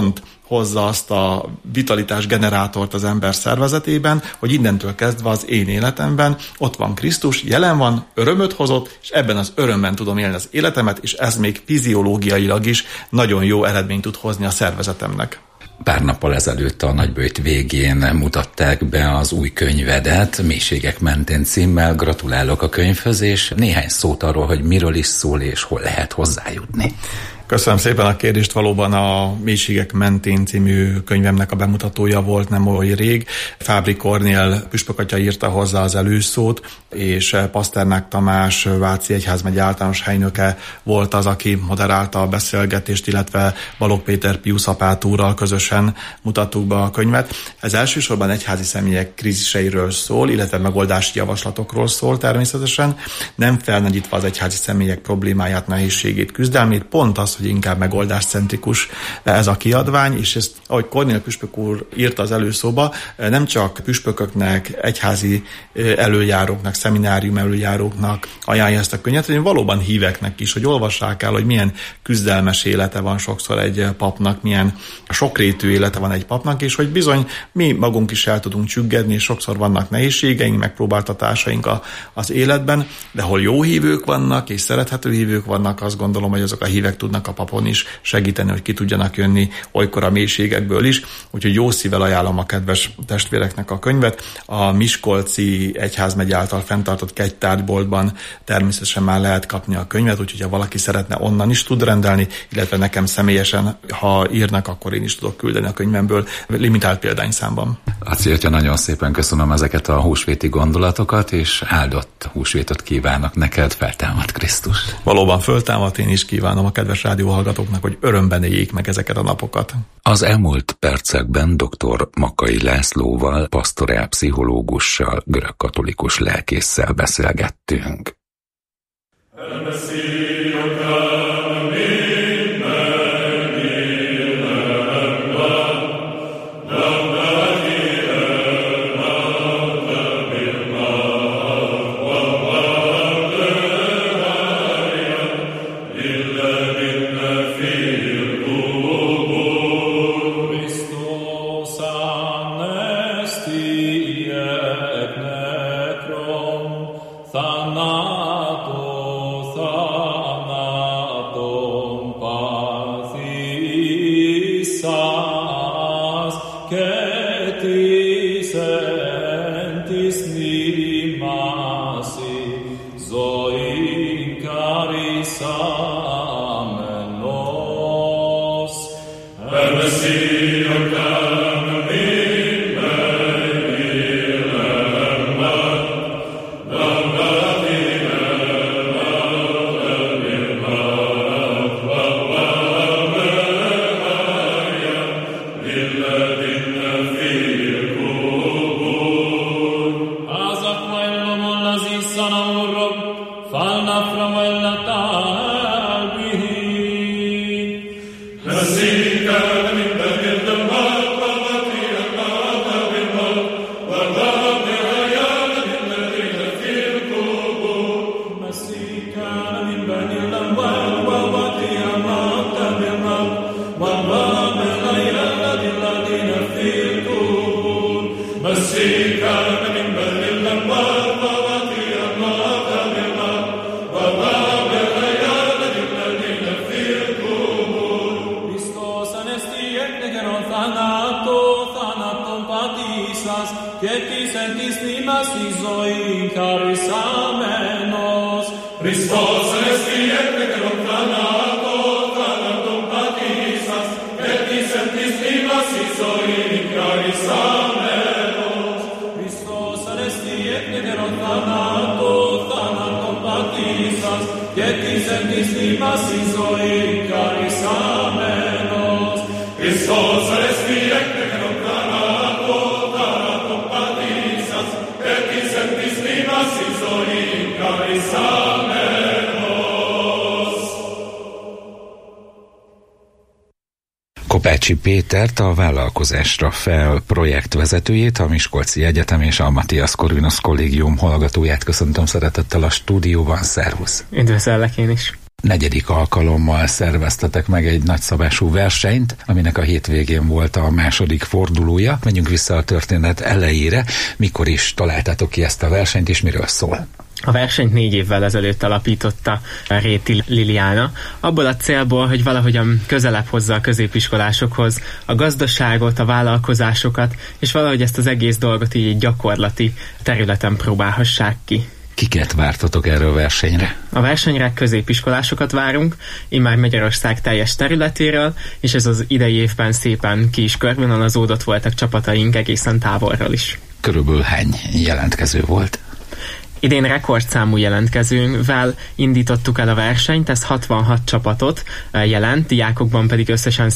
hozza azt a vitalitás generátort az ember szervezetében, hogy innentől kezdve az én életemben ott van Krisztus, jelen van, örömöt hozott, és ebben az örömben tudom élni az életemet, és ez még fiziológiailag is nagyon jó eredményt tud hozni a szervezetemnek. Pár nappal ezelőtt a Nagyböjt végén mutatták be az új könyvedet, Mélységek mentén címmel. Gratulálok a könyvhöz, és néhány szót arról, hogy miről is szól, és hol lehet hozzájutni. Köszönöm szépen a kérdést, valóban a Mélységek mentén című könyvemnek a bemutatója volt nem olyan rég. Fábri Kornél püspökatya írta hozzá az előszót, és Paszternák Tamás Váci Egyházmegye általános helynöke volt az, aki moderálta a beszélgetést, illetve Balogh Péter Piusz apátúrral közösen mutattuk be a könyvet. Ez elsősorban egyházi személyek kríziseiről szól, illetve megoldási javaslatokról szól természetesen, nem felnagyítva az egyházi személyek problémáját, nehézségét, küzdelmét, pont az, hogy inkább megoldáscentrikus ez a kiadvány, és ezt, ahogy Kornél püspök úr írta az előszóba, nem csak püspököknek, egyházi előjáróknak, szeminárium előjáróknak ajánlja ezt a könyvet, hanem valóban híveknek is, hogy olvassák el, hogy milyen küzdelmes élete van sokszor egy papnak, milyen sokrétű élete van egy papnak, és hogy bizony mi magunk is el tudunk csüggedni, és sokszor vannak nehézségeink, megpróbáltatásaink az életben, de hol jó hívők vannak, és szerethető hívők vannak, azt gondolom, hogy azok a hívek tudnak a papon is segíteni, hogy ki tudjanak jönni olykor a mélységekből is. Úgyhogy jó szívvel ajánlom a kedves testvéreknek a könyvet. A Miskolci Egyházmegye által fenntartott kegytárgyboltban természetesen már lehet kapni a könyvet, úgyhogy ha valaki szeretne, onnan is tud rendelni, illetve nekem személyesen, ha írnak, akkor én is tudok küldeni a könyvemből limitált példányszámban. Laci atya, nagyon szépen köszönöm ezeket a húsvéti gondolatokat, és áldott húsvétot kívánok neked, feltámad Krisztus. Valóban föltámad, én is kívánom a kedves rádióhallgatóknak, hogy örömben éljék meg ezeket a napokat. Az elmúlt percekben dr. Makkai Lászlóval, pastorál pszichológussal, görögkatolikus lelkésszel beszélgettünk. Kopácsi Pétert, a Vállalkozásra fel projektvezetőjét, a Miskolci Egyetem és a Matthias Corvinus Kollégium hallgatóját köszöntöm szeretettel a stúdióban. Szervusz! Üdvözöllek én is! Negyedik alkalommal szerveztetek meg egy nagyszabású versenyt, aminek a hétvégén volt a második fordulója. Menjünk vissza a történet elejére. Mikor is találtátok ki ezt a versenyt, és miről szól? A versenyt 4 évvel ezelőtt alapította Réti Liliana, abból a célból, hogy valahogyan közelebb hozza a középiskolásokhoz a gazdaságot, a vállalkozásokat, és valahogy ezt az egész dolgot így egy gyakorlati területen próbálhassák ki. Kiket vártatok erre a versenyre? A versenyre középiskolásokat várunk, immár Magyarország teljes területéről, és ez az idei évben szépen ki is körvonalazódott, voltak csapataink egészen távolról is. Körülbelül hány jelentkező volt? Idén rekordszámú jelentkezővel indítottuk el a versenyt, ez 66 csapatot jelent, diákokban pedig összesen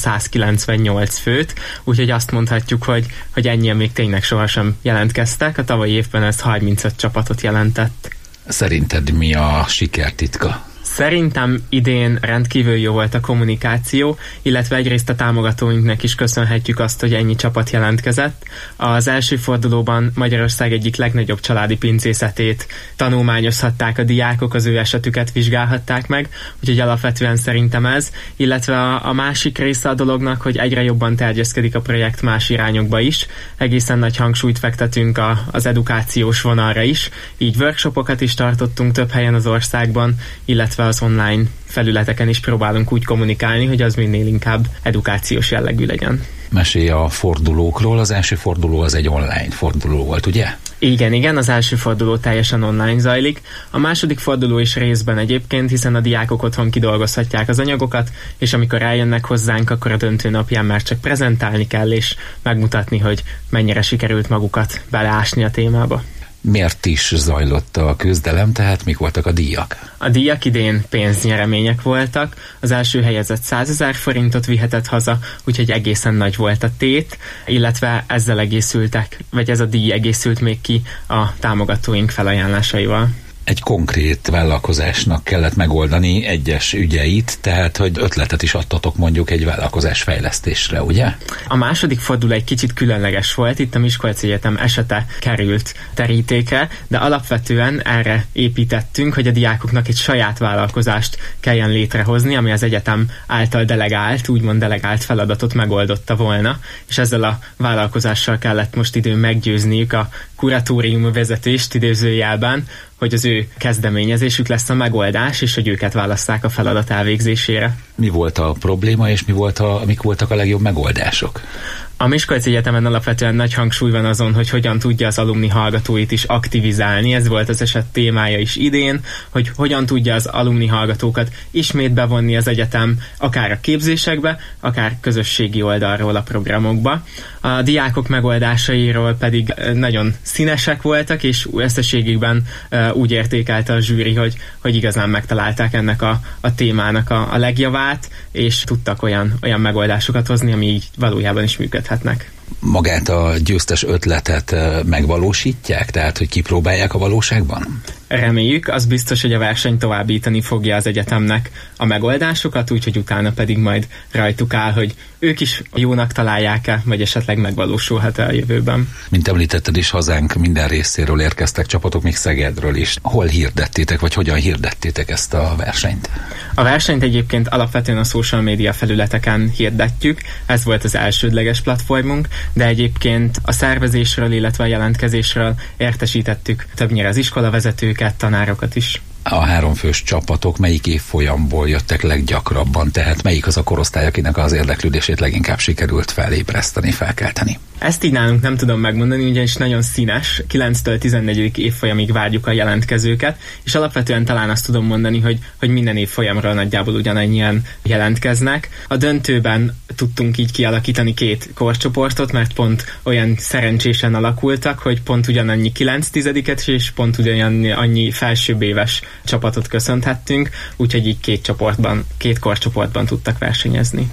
198 főt, úgyhogy azt mondhatjuk, hogy ennyien még tényleg sohasem jelentkeztek, a tavalyi évben ez 35 csapatot jelentett. Szerinted mi a sikertitka? Szerintem idén rendkívül jó volt a kommunikáció, illetve egyrészt a támogatóinknak is köszönhetjük azt, hogy ennyi csapat jelentkezett. Az első fordulóban Magyarország egyik legnagyobb családi pincészetét tanulmányozhatták a diákok, az ő esetüket vizsgálhatták meg, úgyhogy alapvetően szerintem ez, illetve a másik része a dolognak, hogy egyre jobban terjeszkedik a projekt más irányokba is, egészen nagy hangsúlyt fektetünk az edukációs vonalra is, így workshopokat is tartottunk több helyen az országban, illetve az online felületeken is próbálunk úgy kommunikálni, hogy az minél inkább edukációs jellegű legyen. Mesélj a fordulókról, az első forduló az egy online forduló volt, ugye? Igen, az első forduló teljesen online zajlik. A második forduló is részben egyébként, hiszen a diákok otthon kidolgozhatják az anyagokat, és amikor eljönnek hozzánk, akkor a döntő napján már csak prezentálni kell, és megmutatni, hogy mennyire sikerült magukat beleásni a témába. Miért is zajlott a küzdelem, tehát mik voltak a díjak? A díjak idén pénznyeremények voltak, az első helyezett 100 000 forintot vihetett haza, úgyhogy egészen nagy volt a tét, illetve ezzel ez a díj egészült még ki a támogatóink felajánlásaival. Egy konkrét vállalkozásnak kellett megoldani egyes ügyeit, tehát hogy ötletet is adtatok mondjuk egy vállalkozás fejlesztésre, ugye? A második forduló egy kicsit különleges volt, itt a Miskolci Egyetem esete került terítékre, de alapvetően erre építettünk, hogy a diákoknak egy saját vállalkozást kelljen létrehozni, ami az egyetem által úgymond delegált feladatot megoldotta volna, és ezzel a vállalkozással kellett most időn meggyőzniük a kuratórium vezetést idézőjelben, hogy az ő kezdeményezésük lesz a megoldás, és hogy őket válasszák a feladat elvégzésére. Mi volt a probléma, és mik voltak a legjobb megoldások? A Miskolci Egyetemen alapvetően nagy hangsúly van azon, hogy hogyan tudja az alumni hallgatóit is aktivizálni. Ez volt az eset témája is idén, hogy hogyan tudja az alumni hallgatókat ismét bevonni az egyetem, akár a képzésekbe, akár közösségi oldalról a programokba. A diákok megoldásairól pedig nagyon színesek voltak, és összességükben úgy értékelte a zsűri, hogy igazán megtalálták ennek a témának a legjavát, és tudtak olyan megoldásokat hozni, ami így valójában is működhetnek. Magát a győztes ötletet megvalósítják? Tehát, hogy kipróbálják a valóságban? Reméljük, az biztos, hogy a verseny továbbítani fogja az egyetemnek a megoldásokat, úgyhogy utána pedig majd rajtuk áll, hogy ők is jónak találják-e, vagy esetleg megvalósulhat-e a jövőben. Mint említetted is, hazánk minden részéről érkeztek csapatok, még Szegedről is. Hol hirdettétek, vagy hogyan hirdettétek ezt a versenyt? A versenyt egyébként alapvetően a social media felületeken hirdetjük, ez volt az elsődleges platformunk, de egyébként a szervezésről, illetve a jelentkezésről értesítettük többnyire az iskolavezetőket, tanárokat is. A 3 fős csapatok melyik évfolyamból jöttek leggyakrabban, tehát melyik az a korosztály, akinek az érdeklődését leginkább sikerült felébreszteni, felkelteni? Ezt így nálunk nem tudom megmondani, ugyanis nagyon színes, 9-től 14. évfolyamig várjuk a jelentkezőket, és alapvetően talán azt tudom mondani, hogy minden évfolyamra nagyjából ugyanennyien jelentkeznek. A döntőben tudtunk így kialakítani 2 korcsoportot, mert pont olyan szerencsésen alakultak, hogy pont ugyanannyi 9-10-et és pont ugyanannyi felsőbb éves csapatot köszönthettünk, úgyhogy így 2 korcsoportban tudtak versenyezni.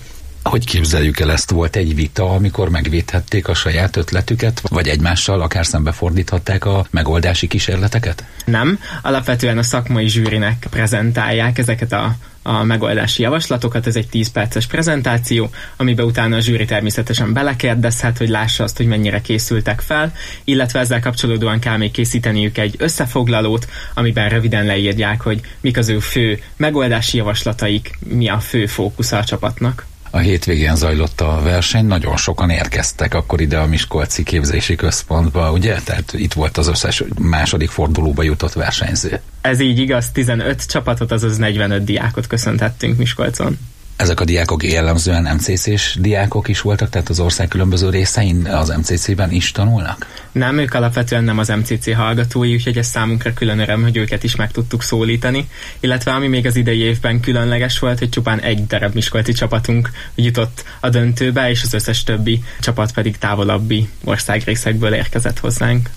Hogy képzeljük el ezt? Volt egy vita, amikor megvédhették a saját ötletüket, vagy egymással akár szembefordíthatták a megoldási kísérleteket? Nem, alapvetően a szakmai zsűrinek prezentálják ezeket a megoldási javaslatokat, ez egy 10 perces prezentáció, amiben utána a zsűri természetesen belekérdezhet, hogy lássa azt, hogy mennyire készültek fel, illetve ezzel kapcsolódóan kell még készíteniük egy összefoglalót, amiben röviden leírják, hogy mik az ő fő megoldási javaslataik, mi a fő fókusza a csapatnak. A hétvégén zajlott a verseny, nagyon sokan érkeztek akkor ide a Miskolci Képzési Központba, ugye? Tehát itt volt az összes második fordulóba jutott versenyző. Ez így igaz, 15 csapatot, azaz 45 diákot köszönthettünk Miskolcon. Ezek a diákok jellemzően MCC-s diákok is voltak, tehát az ország különböző részein az MCC-ben is tanulnak? Nem, ők alapvetően nem az MCC hallgatói, úgyhogy ez számunkra külön öröm, hogy őket is meg tudtuk szólítani, illetve ami még az idei évben különleges volt, hogy csupán egy darab miskolci csapatunk jutott a döntőbe, és az összes többi csapat pedig távolabbi országrészekből érkezett hozzánk.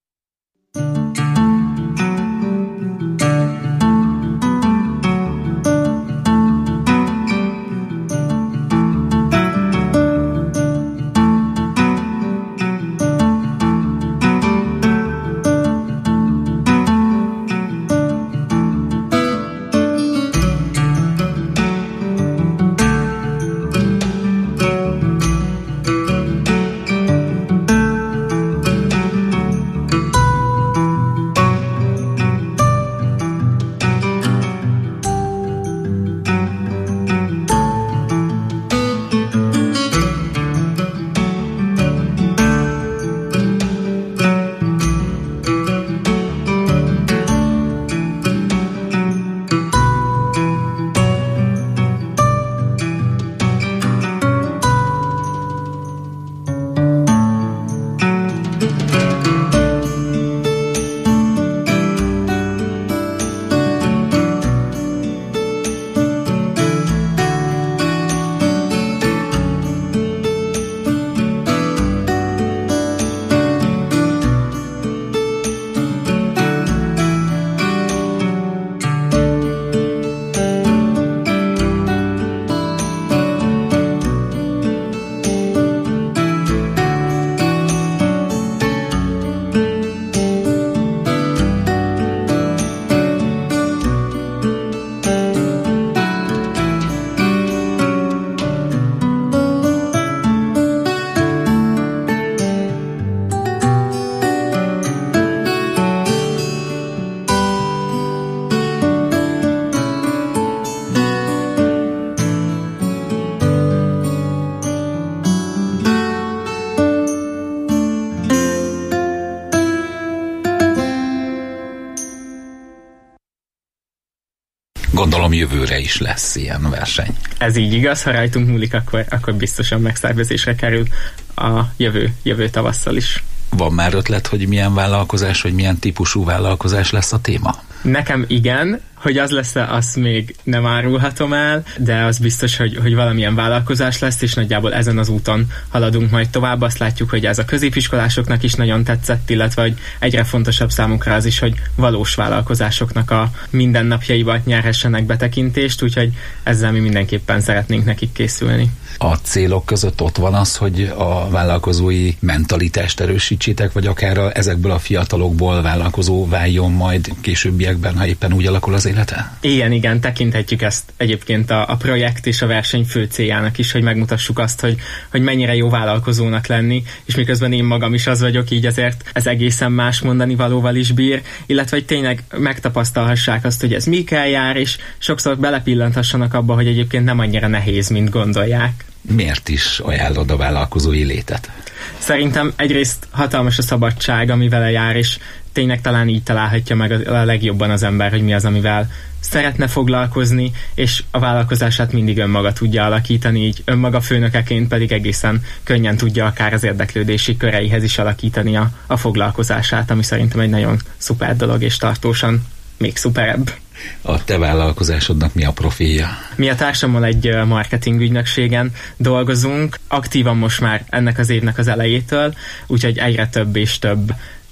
Gondolom jövőre is lesz ilyen verseny. Ez így igaz, ha rajtunk múlik, akkor biztosan megszervezésre kerül a jövő tavasszal is. Van már ötlet, hogy milyen vállalkozás, vagy milyen típusú vállalkozás lesz a téma? Nekem igen, hogy az lesz, azt még nem árulhatom el, de az biztos, hogy valamilyen vállalkozás lesz, és nagyjából ezen az úton haladunk majd tovább. Azt látjuk, hogy ez a középiskolásoknak is nagyon tetszett, illetve hogy egyre fontosabb számunkra az is, hogy valós vállalkozásoknak a mindennapjaiba nyerhessenek betekintést, úgyhogy ezzel mi mindenképpen szeretnénk nekik készülni. A célok között ott van az, hogy a vállalkozói mentalitást erősítsétek, vagy akár ezekből a fiatalokból vállalkozó váljon majd későbbiekben, ha éppen úgy alakul az élete? Igen, tekinthetjük ezt egyébként a projekt és a verseny fő céljának is, hogy megmutassuk azt, hogy mennyire jó vállalkozónak lenni, és miközben én magam is az vagyok, így azért ez egészen más mondani valóval is bír, illetve hogy tényleg megtapasztalhassák azt, hogy ez mikkel jár, és sokszor belepillanthassanak abba, hogy egyébként nem annyira nehéz, mint gondolják. Miért is ajánlod a vállalkozói létet? Szerintem egyrészt hatalmas a szabadság, ami vele jár, és tényleg talán így találhatja meg a legjobban az ember, hogy mi az, amivel szeretne foglalkozni, és a vállalkozását mindig önmaga tudja alakítani, így önmaga főnökeként pedig egészen könnyen tudja akár az érdeklődési köreihez is alakítani a foglalkozását, ami szerintem egy nagyon szuper dolog, és tartósan még szuperebb. A te vállalkozásodnak mi a profilja? Mi a társammal egy marketing ügynökségen dolgozunk, aktívan most már ennek az évnek az elejétől, úgyhogy egyre több és több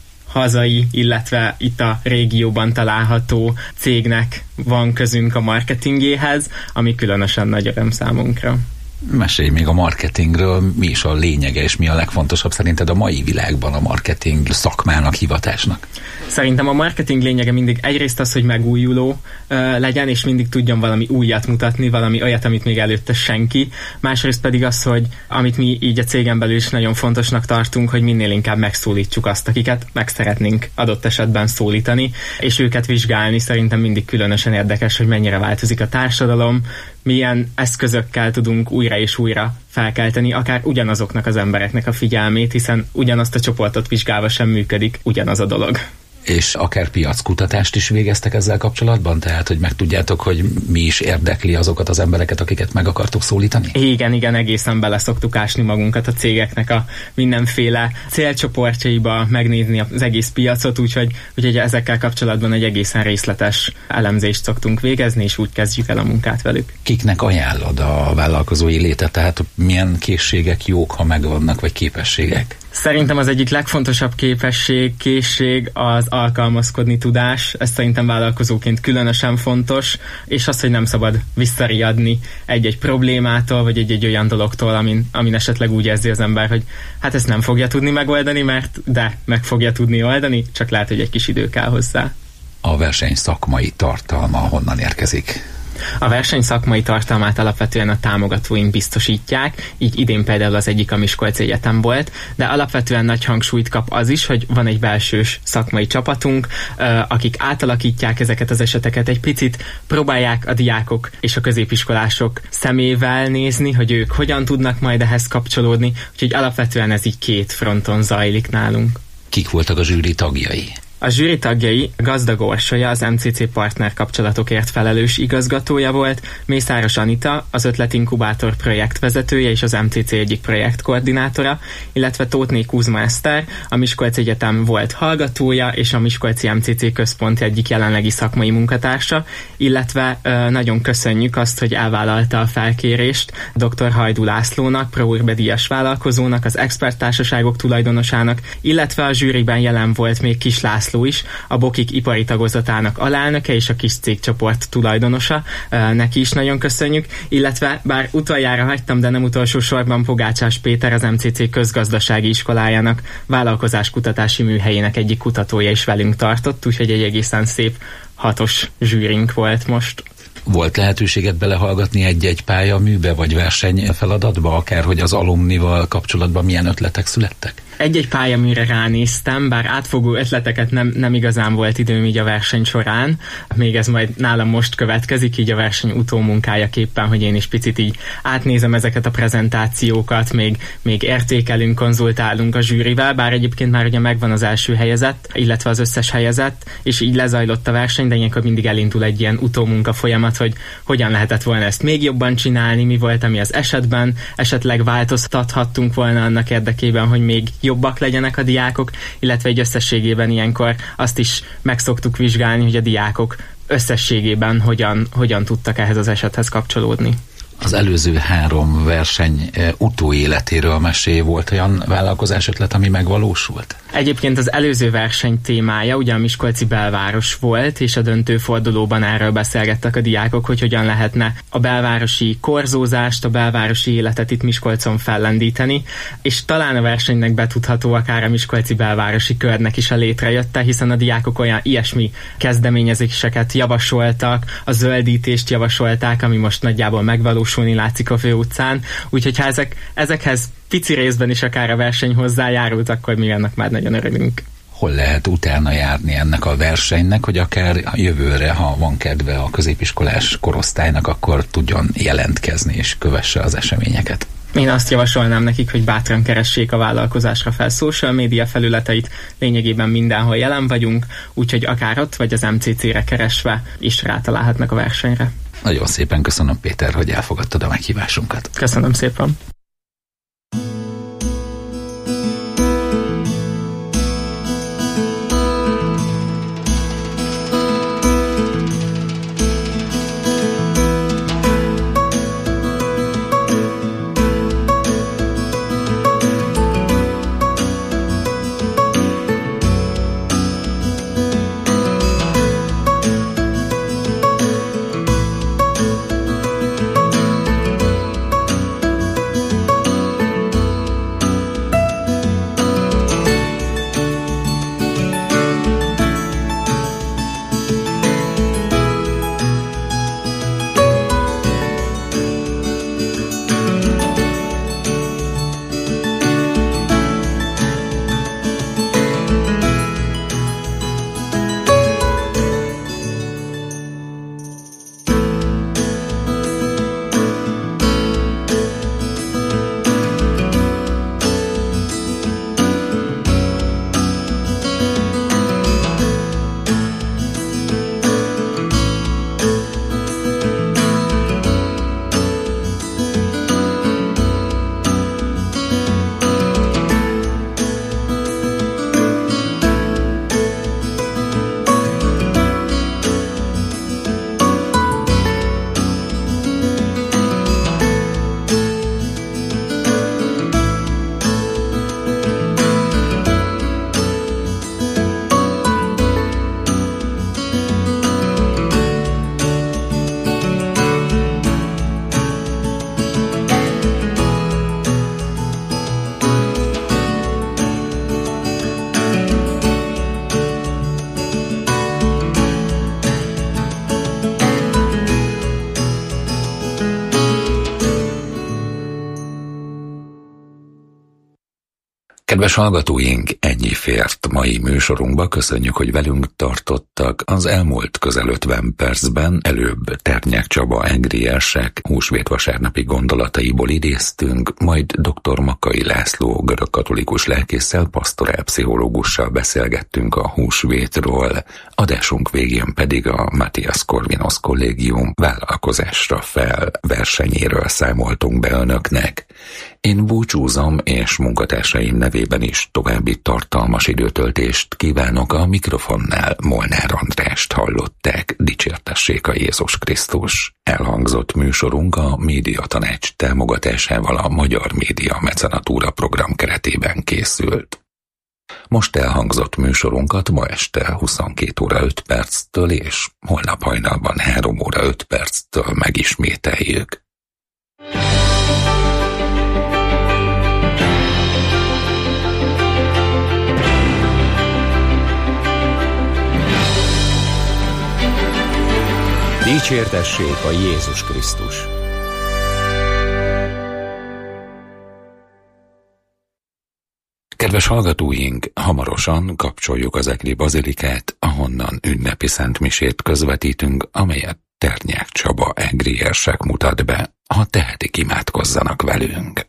hazai, illetve itt a régióban található cégnek van közünk a marketingéhez, ami különösen nagy öröm számunkra. Mesélj még a marketingről, mi is a lényege, és mi a legfontosabb szerinted a mai világban a marketing szakmának, hivatásnak? Szerintem a marketing lényege mindig egyrészt az, hogy megújuló legyen, és mindig tudjon valami újat mutatni, valami olyat, amit még előtte senki. Másrészt pedig az, hogy amit mi így a cégen belül is nagyon fontosnak tartunk, hogy minél inkább megszólítsuk azt, akiket meg szeretnénk adott esetben szólítani, és őket vizsgálni. Szerintem mindig különösen érdekes, hogy mennyire változik a társadalom, milyen eszközökkel tudunk újra és újra felkelteni akár ugyanazoknak az embereknek a figyelmét, hiszen ugyanazt a csoportot vizsgálva sem működik ugyanaz a dolog. És akár piackutatást is végeztek ezzel kapcsolatban? Tehát, hogy megtudjátok, hogy mi is érdekli azokat az embereket, akiket meg akartok szólítani? Igen, egészen bele szoktuk ásni magunkat a cégeknek a mindenféle célcsoportjaiba, megnézni az egész piacot, úgyhogy ezekkel kapcsolatban egy egészen részletes elemzést szoktunk végezni, és úgy kezdjük el a munkát velük. Kiknek ajánlod a vállalkozói létet? Tehát milyen készségek jók, ha megvannak, vagy képességek? Szerintem az egyik legfontosabb készség az alkalmazkodni tudás. Ez szerintem vállalkozóként különösen fontos, és az, hogy nem szabad visszariadni egy-egy problémától, vagy egy-egy olyan dologtól, amin esetleg úgy érzi az ember, hogy hát ezt nem fogja tudni megoldani, de meg fogja tudni oldani, csak lehet, hogy egy kis idő kell hozzá. A verseny szakmai tartalma honnan érkezik? A verseny szakmai tartalmát alapvetően a támogatóink biztosítják, így idén például az egyik a Miskolci Egyetem volt, de alapvetően nagy hangsúlyt kap az is, hogy van egy belsős szakmai csapatunk, akik átalakítják ezeket az eseteket egy picit, próbálják a diákok és a középiskolások szemével nézni, hogy ők hogyan tudnak majd ehhez kapcsolódni, úgyhogy alapvetően ez így két fronton zajlik nálunk. Kik voltak a zsűri tagjai? A zsűri tagjai Gazdag Orsolya, az MCC partner kapcsolatokért felelős igazgatója volt, Mészáros Anita, az Ötletinkubátor projektvezetője és az MCC egyik projektkoordinátora, illetve Tóthné Kuzma Eszter, a Miskolci Egyetem volt hallgatója és a Miskolci MCC központ egyik jelenlegi szakmai munkatársa, illetve nagyon köszönjük azt, hogy elvállalta a felkérést dr. Hajdú Lászlónak, ProUrbe díjas vállalkozónak, az experttársaságok tulajdonosának, illetve a zsűriben jelen volt még Kis László is, a Bokik ipari tagozatának alelnöke és a kis cégcsoport tulajdonosa. Neki is nagyon köszönjük, illetve bár utoljára hagytam, de nem utolsó sorban Pogácsás Péter, az MCC közgazdasági iskolájának vállalkozáskutatási műhelyének egyik kutatója is velünk tartott, úgyhogy egy egészen szép 6-os zsűrink volt most. Volt lehetőséget belehallgatni egy-egy pályaműbe vagy versenyfeladatba, akár hogy az alumnival kapcsolatban milyen ötletek születtek? Egy-egy pályaműre ránéztem, bár átfogó ötleteket nem igazán volt időm így a verseny során. Még ez majd nálam most következik, így a verseny utómunkájaképpen, hogy én is picit így átnézem ezeket a prezentációkat, még értékelünk, konzultálunk a zsűrivel, bár egyébként már ugye megvan az első helyezett, illetve az összes helyezett, és így lezajlott a verseny, de ilyenkor mindig elindul egy ilyen utómunka folyamat, hogy hogyan lehetett volna ezt még jobban csinálni, mi volt, ami az esetben, esetleg változtathattunk volna annak érdekében, hogy még jobbak legyenek a diákok, illetve egy összességében ilyenkor azt is meg szoktuk vizsgálni, hogy a diákok összességében hogyan tudtak ehhez az esethez kapcsolódni. Az előző 3 verseny utóéletéről mesélj, volt olyan vállalkozás ötlet, ami megvalósult? Egyébként az előző verseny témája ugye a miskolci belváros volt, és a döntőfordulóban erről beszélgettek a diákok, hogy hogyan lehetne a belvárosi korzózást, a belvárosi életet itt Miskolcon fellendíteni, és talán a versenynek betudható akár a miskolci belvárosi körnek is a létrejötte, hiszen a diákok olyan ilyesmi kezdeményezéseket javasoltak, a zöldítést javasolták, ami most nagyjából megvalósulni látszik a főutcán, úgyhogy ha ezekhez pici részben is akár a verseny hozzájárult, akkor mi annak már nagyon örülünk. Hol lehet utána járni ennek a versenynek, hogy akár jövőre, ha van kedve a középiskolás korosztálynak, akkor tudjon jelentkezni és kövesse az eseményeket? Én azt javasolnám nekik, hogy bátran keressék a vállalkozásra fel social média felületeit, lényegében mindenhol jelen vagyunk, úgyhogy akár ott vagy az MCC-re keresve is rátalálhatnak a versenyre. Nagyon szépen köszönöm, Péter, hogy elfogadtad a meghívásunkat. Köszönöm szépen. Kedves hallgatóink, ennyi fért mai műsorunkba, köszönjük, hogy velünk tartottak. Az elmúlt közel 50 percben előbb Ternyák Csaba egrielsek húsvétvasárnapi gondolataiból idéztünk, majd dr. Makkai László görögkatolikus lelkésszel, pastorálpszichológussal beszélgettünk a húsvétról. Adásunk végén pedig a Matthias Corvinus Kollégium vállalkozásra fel versenyéről számoltunk be önöknek. Én búcsúzom, és munkatársaim nevében is további tartalmas időtöltést kívánok. A mikrofonnál Molnár Andrást hallották, dicsértessék a Jézus Krisztus. Elhangzott műsorunk a Médiatanács támogatásával a Magyar Média Mecenatúra program keretében készült. Most elhangzott műsorunkat ma este 22 óra 5 perctől és holnap hajnalban 3 óra 5 perctől megismételjük. Dicsértessék a Jézus Krisztus! Kedves hallgatóink, hamarosan kapcsoljuk az Egri Bazilikát, ahonnan ünnepi szentmisét közvetítünk, amelyet Ternyák Csaba egrielsek mutat be. Ha tehetik, imádkozzanak velünk.